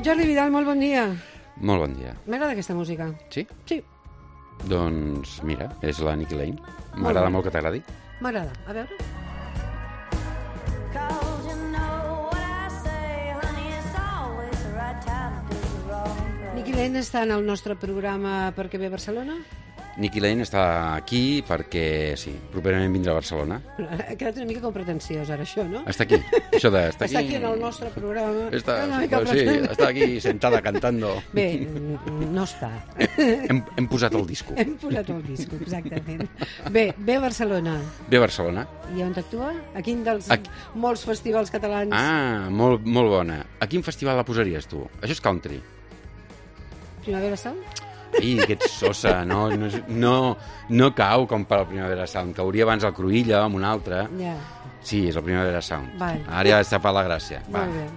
Jordi Vidal, molt bon dia. Molt bon dia. M'agrada aquesta música. Sí? Sí. Doncs mira, és la Nicky Lane. M'agrada molt que t'agradi. M'agrada. A veure. Nicky Lane està en el nostre programa perquè ve a Barcelona? Nicky Lane està aquí perquè, sí, properament vindrà a Barcelona. Ha quedat una mica com pretensiós, ara, això, no? Està aquí. Això de... Està aquí en el nostre programa. Està aquí sentada cantando. Bé, no està. Hem posat el disco. Hem posat el disco, exactament. Bé, ve a Barcelona. Ve a Barcelona. I on actua? A quin dels molts festivals catalans? Ah, molt bona. A quin festival la posaries, tu? Això és country. Primavera Sound? I que ets sosa, no cau com per la Primavera Sound. Cauria abans el Cruïlla o amb un altre. Ja. Sí, és la Primavera Sound. Vale. Ara ja està fa la gràcia. Molt bé.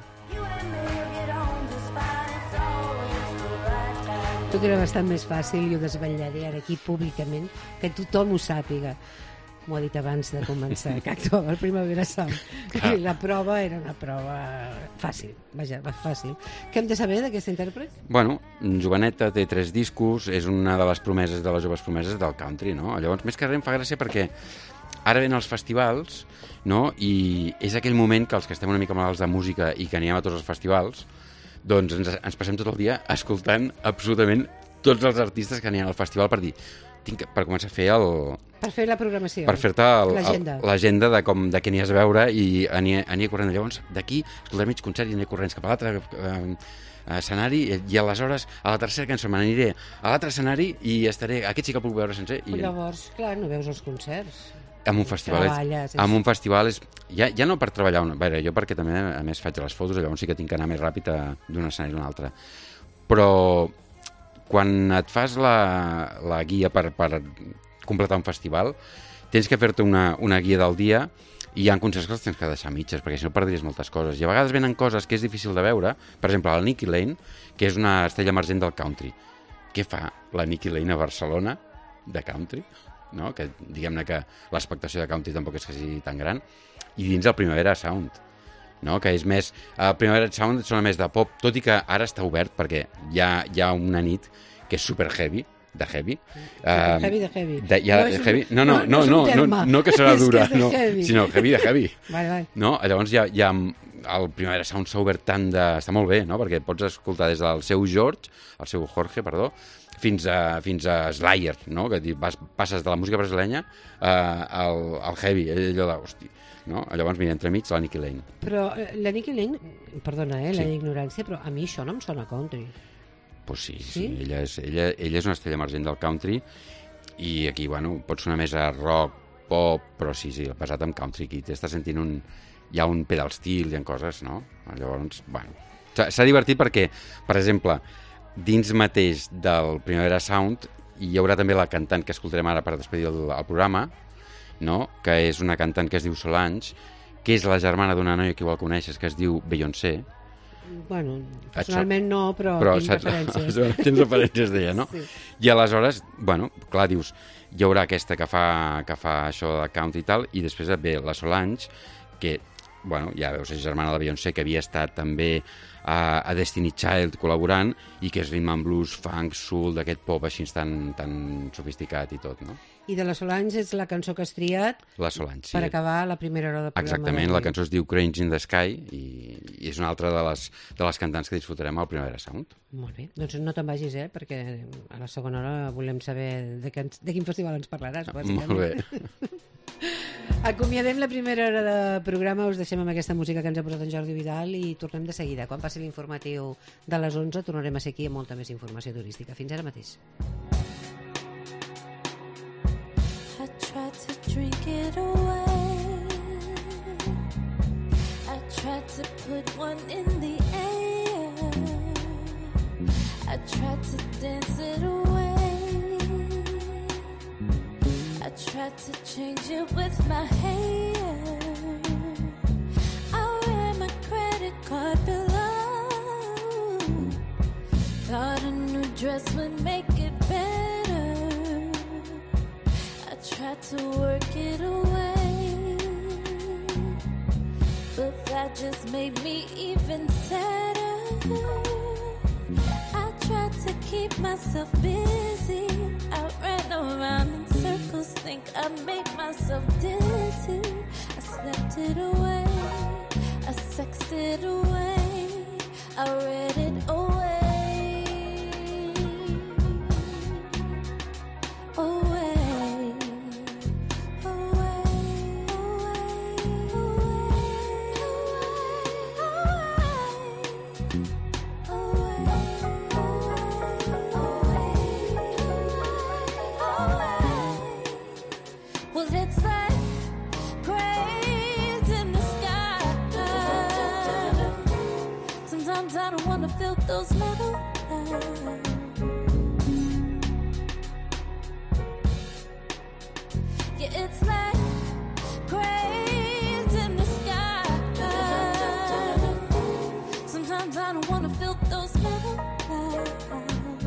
Tot era bastant més fàcil i ho desvetllaré ara aquí públicament, que tothom ho sàpiga. M'ho ha dit abans de començar, que actuava el Primavera Sound. I la prova era una prova fàcil, vaja, fàcil. Què hem de saber d'aquest intèrpret? Bueno, joveneta, té 3 discos, és una de les promeses, de les joves promeses del country, no? Llavors, més que res em fa gràcia perquè ara ven els festivals, no? I és aquell moment que els que estem una mica malalts de música i que anirem a tots els festivals, doncs ens passem tot el dia escoltant absolutament tots els artistes que aniran al festival per dir, per començar a fer per fer la programació. Per fer-te l'agenda de què anies a veure i aniria corrent. Llavors, d'aquí, escoltaré mig concert i aniré corrents cap a l'altre escenari i aleshores, a la tercera cançó me n'aniré a l'altre escenari i estaré... Aquest sí que el puc veure sencer. I llavors, clar, no veus els concerts. En un festival és... Ja no per treballar... Veure, jo perquè també, a més, faig les fotos, llavors sí que tinc que anar més ràpid d'un escenari a un altre. Però quan et fas la guia per completar un festival, tens que fer-te una guia del dia i hi ha concerts que els tens que deixar mitges, perquè si no perdries moltes coses. I a vegades venen coses que és difícil de veure, per exemple, la Nicky Lane, que és una estrella emergent del country. Què fa la Nicky Lane a Barcelona de country? No? Que diguem-ne que l'expectació de country tampoc és que sigui tan gran. I dins el Primavera Sound, no? Que és més... El Primavera Sound sona més de pop, tot i que ara està obert perquè hi ha una nit que és super heavy, de heavy. Heavy. No que serà dura, sinó heavy de heavy. Vale. No? Llavors ja el Primavera Sound s'ha obert tant de... Està molt bé, no? Perquè pots escoltar des del seu Jorge, fins a Slayer, no? Que passes de la música brasilenya al heavy, allò de... Hosti, no? Llavors, mira, entremig la Nicky Lane. Però la Nicky Lane, perdona, la ignorància, però a mi això no em sona country. Pues sí. Ella és una estrella emergent del country i aquí, bueno, pot sonar més a rock, pop, però sí, basat en country. Aquí t'estàs sentint hi ha un pedal steel, hi ha coses, no? Llavors, bueno, s'ha divertit perquè, per exemple, dins mateix del Primavera Sound hi haurà també la cantant que escoltarem ara per despedir el programa, no? Que és una cantant que es diu Solange, que és la germana d'una noia que igual coneixes, que es diu Beyoncé. Bueno, personalment no, però tinc referències. Tens referències d'ella, no? Sí. I aleshores, bueno, clar, dius, hi haurà aquesta que fa això de country i tal, i després ve la Solange, que, bueno, ja veus, és germana de Beyoncé, que havia estat també a Destiny Child col·laborant, i que és rhythm and blues, funk, soul, d'aquest pop així tan sofisticat i tot, no? I de la Solange és la cançó que has triat per acabar la primera hora del programa. Exactament, la cançó es diu Cranes in the Sky i és una altra de les cantants que disfrutarem al Primavera Sound. Molt bé, doncs no te'n vagis, perquè a la segona hora volem saber de quin festival ens parlaràs. Molt bé. Acomiadem la primera hora de programa, us deixem amb aquesta música que ens ha posat en Jordi Vidal i tornem de seguida. Quan passi l'informatiu de les 11 tornarem a ser aquí amb molta més informació turística. Fins ara mateix. I tried to drink it away. I tried to put one in the air. I tried to dance it away. I tried to change it with my hair. I ran my credit card below. Thought a new dress would make it better. I tried to work it away, but that just made me even sadder. keep myself busy. I ran around in circles, think I made myself dizzy. I slept it away, I sexed it away, I read it away. I don't wanna feel those metal hands. Yeah, it's like cranes in the sky. Sometimes I don't wanna feel those metal hands.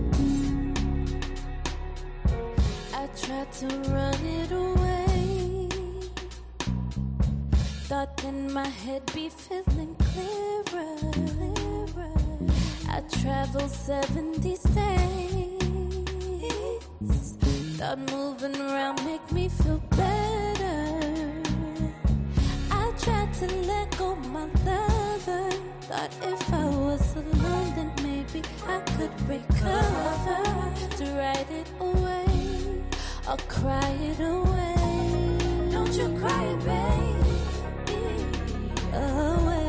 I tried to run it away, thought in my head be feeling clearer. I traveled 70 states, thought moving around make me feel better. I tried to let go my lover, thought if I was alone then maybe I could recover. To write it away or cry it away. Don't you cry, baby, away.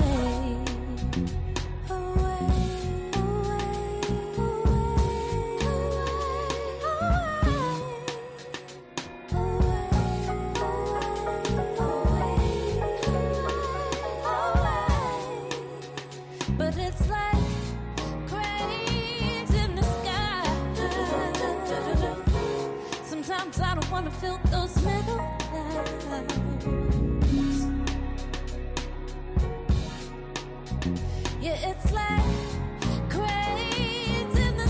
I don't wanna feel those metal lines. Yeah, it's like cranes in the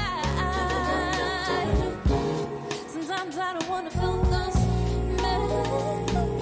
sky. Sometimes I don't wanna feel those metal.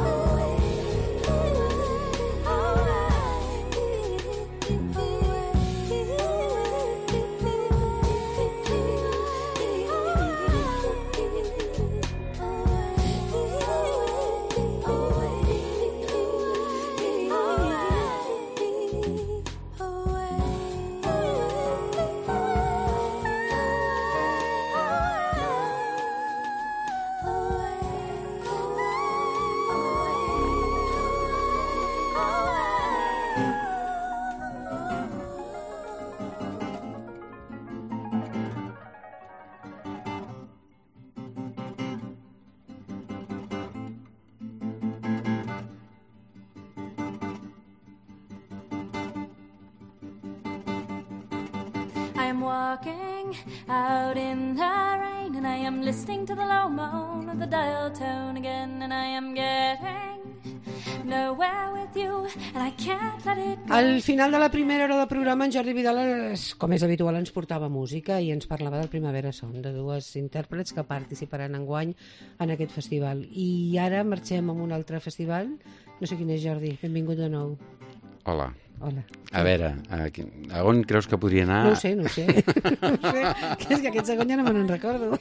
Walking out in the rain, and I am listening to the low moan of the dial tone again, and I am getting nowhere with you, and I can't let it go. Al final de la primera hora del programa, en Jordi Vidal, com és habitual, ens portava música i ens parlava del Primavera Sound, de dues intèrprets que participaran enguany en aquest festival. I ara marxem a un altre festival. No sé quin és, Jordi. Benvingut de nou. Hola. Hola. A veure, a on creus que podria anar? No ho sé. No ho sé. És que aquest segon ja no me n'en recordo.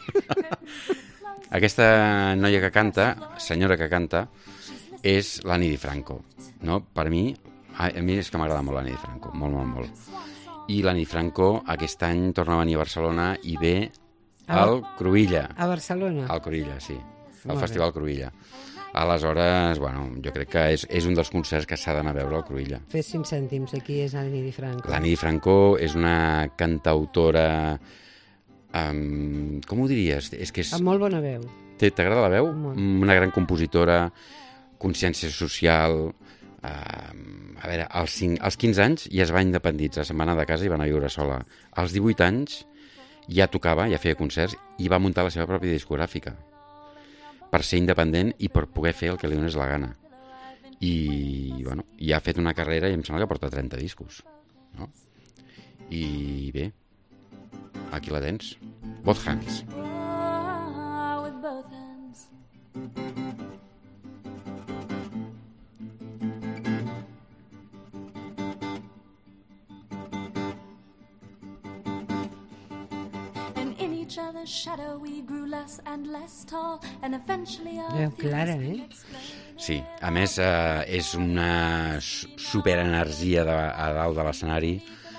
Aquesta noia que canta, senyora que canta, és l'Annie DiFranco. No? Per mi, a mi és que m'agrada molt l'Annie DiFranco, molt, molt, molt. I l'Annie DiFranco aquest any torna a venir a Barcelona i ve al Cruïlla. A Barcelona? Al Cruïlla, sí. Al Festival Cruïlla. Aleshores, bueno, jo crec que és un dels concerts que s'ha d'anar a veure al Cruïlla. Fes 5 cèntims, aquí és Annie DiFranco. L'Annie DiFranco és una cantautora... com ho diries? És que és... Amb molt bona veu. T'agrada la veu? Una gran compositora, consciència social... a veure, als 15 anys ja es va independitzar, se'n va anar de casa i va anar a viure sola. Als 18 anys ja tocava, ja feia concerts i va muntar la seva pròpia discogràfica per ser independent i per poder fer el que li donés la gana. I, bueno, ja ha fet una carrera i em sembla que porta 30 discos. No? I bé, aquí la tens. Both Hands. Oh, with both hands. each other's shadow we grew less and less tall and eventually Veu clara, Sí, a més és una superenergia a dalt de l'escenari,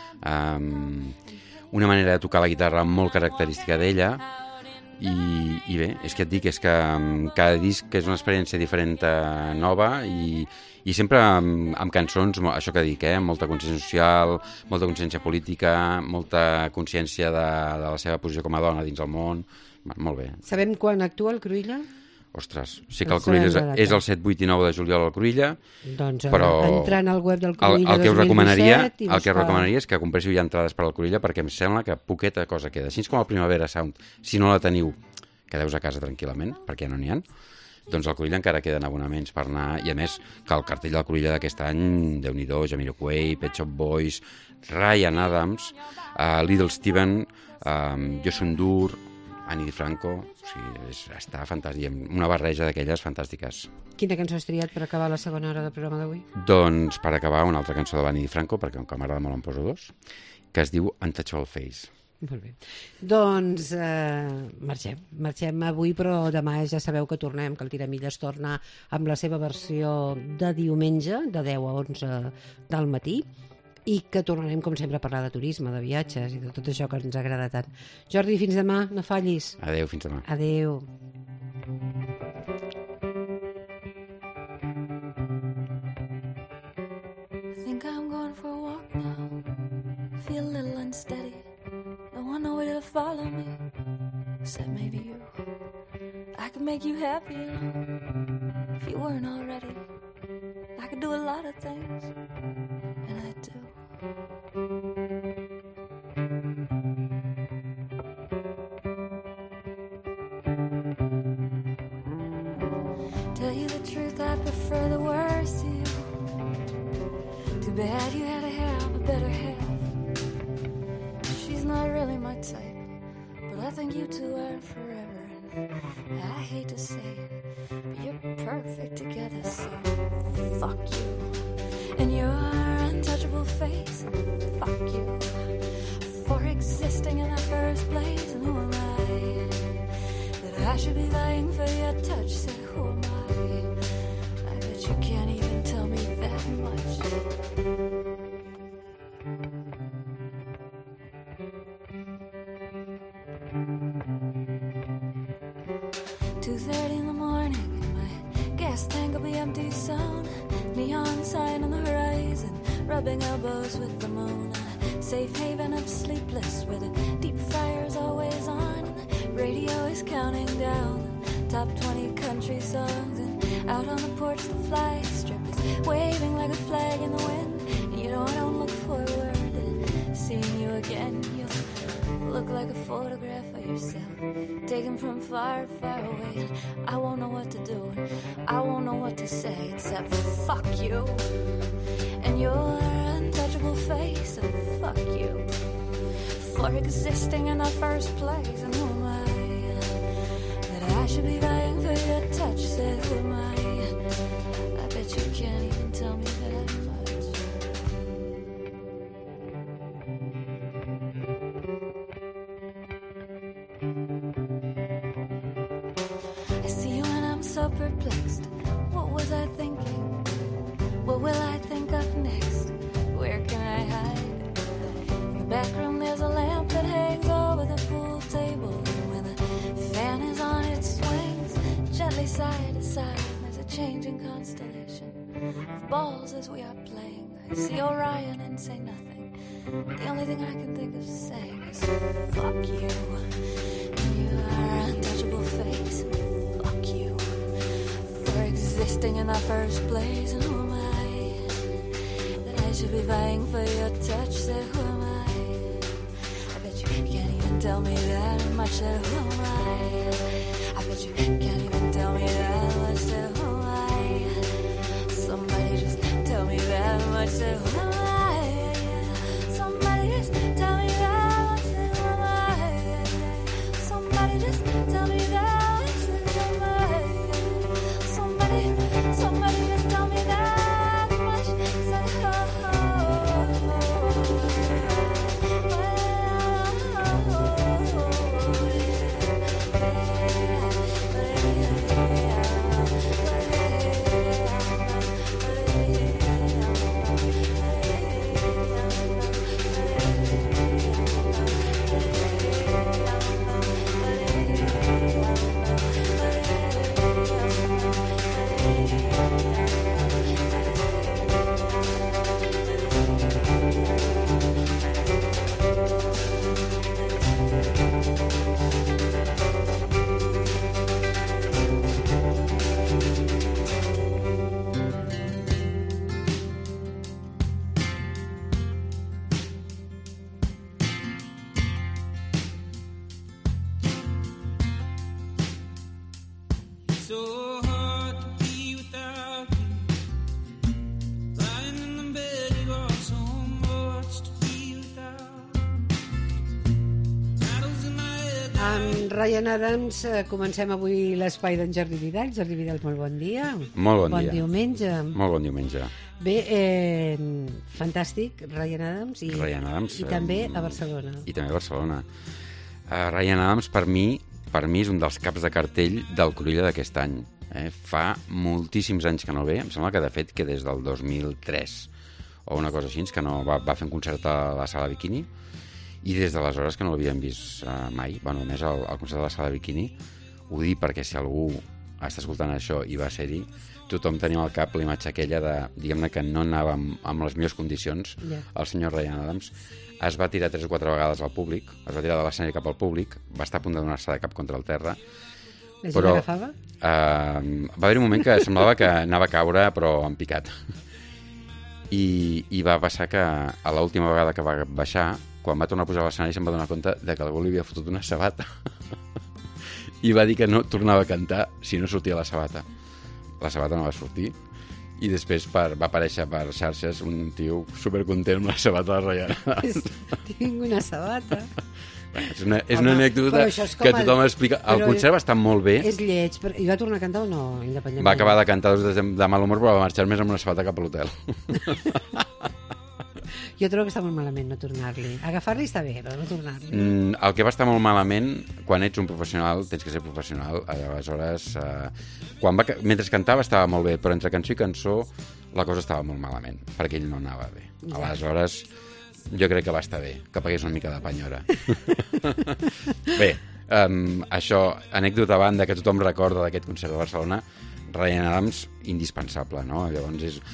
una manera de tocar la guitarra molt característica d'ella i bé, és que et dic, és que cada disc és una experiència diferent, nova i sempre amb cançons, això que dic, molta consciència social, molta consciència política, molta consciència de la seva posició com a dona dins el món. Molt bé. Sabem quan actua el Cruïlla? Ostres, sí que el Cruïlla és el 7, 8 i 9 de juliol al Cruïlla, doncs però entrant al web del Cruïlla el que us recomanaria és que compréssiu ja entrades per al Cruïlla, perquè em sembla que poqueta cosa queda. Així com el Primavera Sound, si no la teniu, quedeu a casa tranquil·lament, perquè ja no n'hi ha. Doncs al Cruïlla encara queden abonaments per anar, i a més que el cartell del Cruïlla d'aquest any, Déu-n'hi-do, Jamiroquai, Pet Shop Boys, Ryan Adams, Little Steven, Josun Dur, Ani DiFranco, o sigui, està fantàstic, una barreja d'aquelles fantàstiques. Quina cançó has triat per acabar la segona hora del programa d'avui? Doncs per acabar una altra cançó de l'Ani DiFranco, perquè com m'agrada molt en poso dos, que es diu Untouchable Face. Molt bé. Doncs marxem avui, però demà ja sabeu que tornem, que el Tiramilles torna amb la seva versió de diumenge, de 10 a 11 del matí, i que tornarem, com sempre, a parlar de turisme, de viatges i de tot això que ens agrada tant. Jordi, fins demà, no fallis. Adéu, fins demà. Adéu. I think I'm going for a walk now. Feel a little unsteady. No one nowhere to follow me, except maybe you. I could make you happy, you know, if you weren't already. I could do a lot of things, and I do. Tell you the truth, I prefer the worst to you. Too bad you had to have a better half. She's not really my type, but I think you two are forever. And I hate to say it, but you're perfect together, so fuck you. And your untouchable face, fuck you. For existing in the first place, and who am I? That I should be vying for your touch, said who am I? I bet you can't even tell me that much. 2:30 in the morning, and my gas tank will be empty soon. Neon sign on the horizon, rubbing elbows with the moon. A safe haven of sleepless, where the deep fryer's always on, and the radio is counting down the top 20 country songs. And out on the porch, the flag strip is waving like a flag in the wind. And you know I don't look forward to seeing you again. You'll look like a photograph of yourself, taken from far, far away. I won't know what to do, I won't know what to say, except fuck you. And your untouchable face, and fuck you. For existing in the first place, and who am I? That I should be vying for your touch, said who am I? I bet you can't even tell me that much. I see you and I'm so perplexed. What was I thinking? What will I think of next? Where can I hide? In the back room there's a lamp that hangs over the pool table. And when the fan is on its swings, gently side to side, there's a changing constellation of balls as we are playing. I see Orion and say nothing. The only thing I can think of saying is fuck you. And your untouchable face, fuck you. For existing in the first place, and who am I? That I should be vying for your touch, said who am I? I bet you can't even tell me that much, said who am I? I bet you can't even tell me that much, said who am I? Somebody just tell me that much, said who am I? Somebody just tell me that much, said who am I? Somebody just tell me that much, said who am I? Somebody just tell me that much, said who am I? Oh, Amb Ryan Adams comencem avui l'espai d'en Jordi Vidal. Jordi Vidal, molt bon dia. Molt bon dia. Bon diumenge. Molt bon diumenge. Bé, fantàstic, Ryan Adams, i també a Barcelona. I també a Barcelona. Ryan Adams, per mi és un dels caps de cartell del Cruïlla d'aquest any. Fa moltíssims anys que no ve, em sembla que de fet que des del 2003 o una cosa així, que no va fer un concert a la Sala Bikini, i des d'aleshores que no l'havíem vist mai. Bueno, a més, el concert de la Sala Bikini, ho dic perquè si algú està escoltant això i va ser-hi, tothom tenia al cap la imatge aquella de, diguem-ne, que no anava amb les millors condicions. El senyor Ryan Adams es va tirar 3 o 4 vegades al públic, es va tirar de l'escenari cap al públic, va estar a punt de donar-se de cap contra el terra. La gent l'agafava? Va haver un moment que semblava que anava a caure, però en picat. I va passar que a l'última vegada que va baixar, quan va tornar a pujar a l'escenari, se'n va donar compte de que algú li havia fotut una sabata i va dir que no tornava a cantar si no sortia la sabata. La sabata no va sortir i després va aparèixer per xarxes un tio supercontent amb la sabata de Ryan. Tinc una sabata. És una anècdota que tothom explica. El concert va estar molt bé. És lleig. I va tornar a cantar o no? Independentment. Va acabar de cantar de mal humor, però va marxar més amb una sabata cap a l'hotel. Jo trobo que està molt malament no tornar-li. Agafar-li està bé, però no tornar-li. El que va estar molt malament, quan ets un professional, tens que ser professional. Aleshores, mentre cantava estava molt bé, però entre cançó i cançó la cosa estava molt malament, perquè ell no anava bé. Aleshores, jo crec que va estar bé, que pagués una mica de penyora. Bé, això, anècdota a banda, que tothom recorda d'aquest concert de Barcelona, Ryan Adams, indispensable, no? Llavors,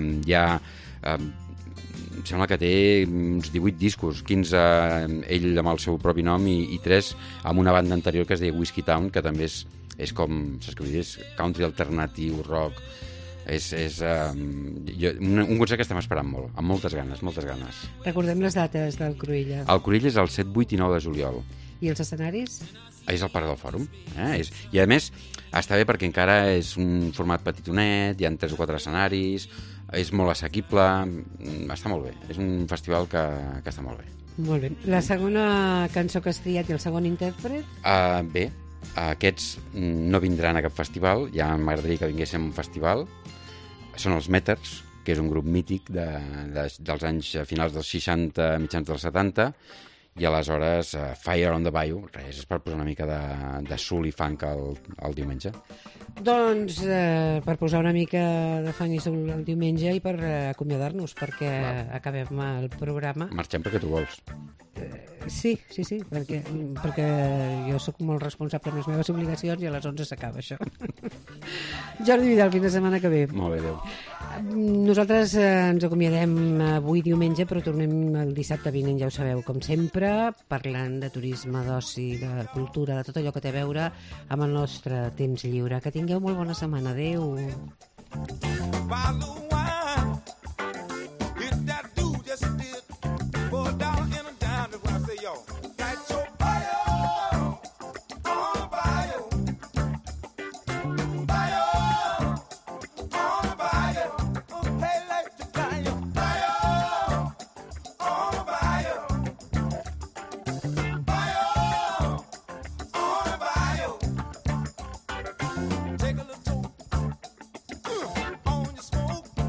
em sembla que té uns 18 discos, 15 ell amb el seu propi nom i 3 amb una banda anterior que es deia Whiskey Town, que també és com, saps què vull dir, és country alternatiu, rock. És un concert que estem esperant molt, amb moltes ganes. Recordem les dates del Cruïlla. El Cruïlla és el 7, 8 i 9 de juliol. I els escenaris? És el Parc del Fòrum. I a més, està bé perquè encara és un format petitonet, hi ha 3 o 4 escenaris, és molt assequible, està molt bé. És un festival que està molt bé. Molt bé. La segona cançó que has triat i el segon intèrpret? Bé, aquests no vindran a cap festival, ja m'agradaria que vinguéssim a un festival. Són els Meters, que és un grup mític dels anys finals dels 60, mitjans dels 70, i aleshores Fire on the Bayou, res, és per posar una mica de soul i funk el diumenge. Doncs per posar una mica de funk i soul el diumenge i per acomiadar-nos, perquè acabem el programa. Marxem perquè tu vols. Sí, perquè jo sóc molt responsable amb les meves obligacions i a les 11 s'acaba això. Jordi Vidal, fins la setmana que ve. Molt bé, adéu. Nosaltres ens acomiadem avui diumenge, però tornem el dissabte vinent, ja ho sabeu, com sempre, parlant de turisme, d'oci, de cultura, de tot allò que té a veure amb el nostre temps lliure. Que tingueu molt bona setmana. Adéu. Take a little on your smoke.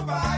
Bye.